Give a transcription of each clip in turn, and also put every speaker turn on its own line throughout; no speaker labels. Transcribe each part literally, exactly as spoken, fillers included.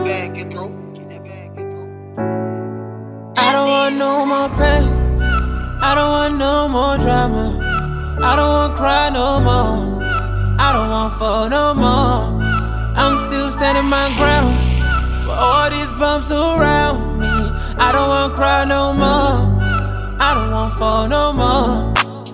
bag, get through. Get that bag, get through.
I don't want no more pain. I don't want no more drama. I don't want cry no more. I don't want fall no more. I'm still standing my ground. But all these bumps around me, I don't want cry no more. I don't want fall no more.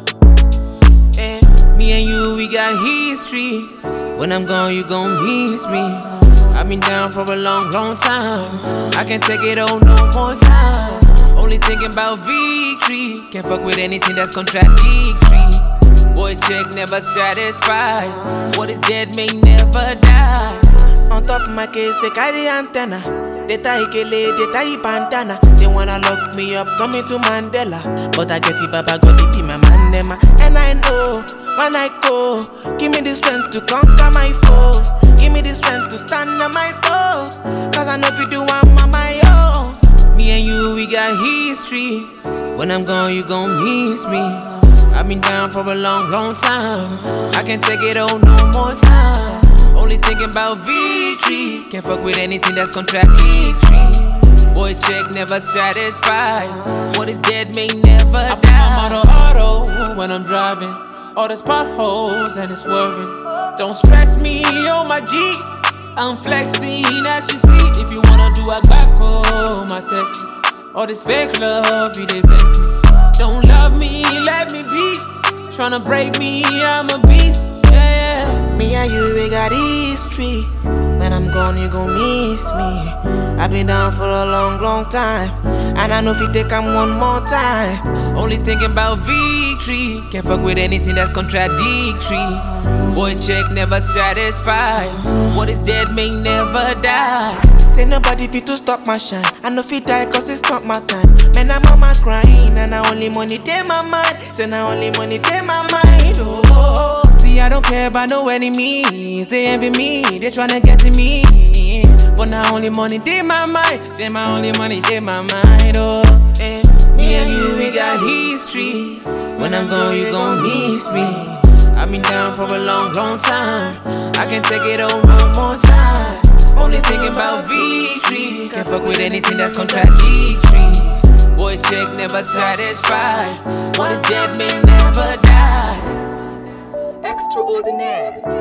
And me and you, we got history. When I'm gone, you gon' miss me. I've been down for a long, long time. I can't take it on no more time. Only thinking about victory. Can't fuck with anything that's contradictory. Boy check never satisfied. What is dead may never die.
On top of my case, they carry antenna. They tie Ikele, they tie bandana. They wanna lock me up, turn me to Mandela. But I get it, Baba got it in my mandema. And I know, when I go, give me the strength to conquer my foes. Give me the strength to stand on my toes. Cause I know if you do, I'm on my own.
Me and you, we got history. When I'm gone, you gon' miss me. I've been down for a long, long time. I can't take it on no more time. Only thinking about victory. Can't fuck with anything that's contradictory. Boy check never satisfied. What is dead may never die. I put my motor auto when I'm driving. All these potholes and it's swerving. Don't stress me, oh my G. I'm flexing as you see. If you wanna do a back home, my test. All this fake love, you they vex me. Don't love me, let me be. Tryna break me, I'm a beast. Yeah, yeah.
Me and you, we got history. When I'm gone, you gon' miss me. I've been down for a long, long time. And I know if you take I'm one more time.
Only thinking about victory. Can't fuck with anything that's contradictory. Boy check never satisfied. What is dead may never die.
Say nobody fit to stop my shine. I know if you die cause it's not my time. Man, I'm on my crying. And I only money take my mind. Say now only money take my mind. Oh.
See, I don't care about no enemies. They envy me, they tryna get to me. But now only money they my mind. They my only money they my mind. Oh, and me and you, we got history. When I'm gone, you gon' miss me. I've been down for a long, long time. I can't take it on one more time. Only thinking about victory. Can't fuck with anything that's contradictory. Boy check never satisfied. What is dead may never die.
Extraordinaire.